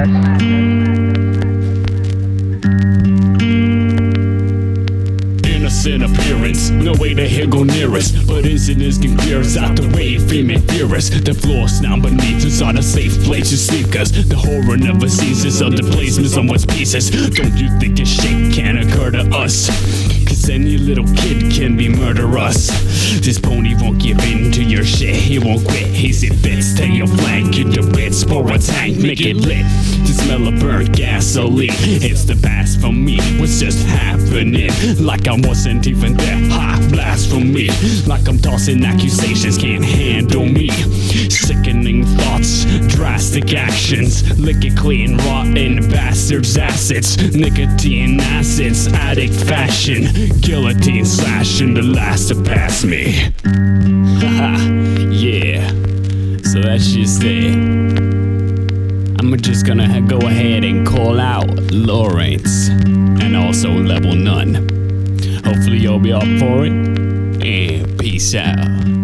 Innocent appearance, no way to hit go near us, but incidents can clear us out the way, female fearless. The floors now beneath us are the safe place to sneak us. The horror never ceases of the placements on one's pieces. Don't you think this shit can occur to us? Cause any little kid can be murderous. This pony won't give in to your shit, he won't quit. Easy fits, take your flank, get the bits for a tank, make it lit. The smell of burnt gasoline, it's the past for me. What's just happening? Like I wasn't even there. Hot blast from me, like I'm tossing accusations, can't handle me. Sickening thoughts, drastic actions, lick it clean, rotten bastards, acids, nicotine acids, addict fashion, guillotine slashing the last to pass me. Haha, yeah. So that's just it. I'm just gonna go ahead and call out Lawrence and also Level None. Hopefully you'll be up for it, and peace out.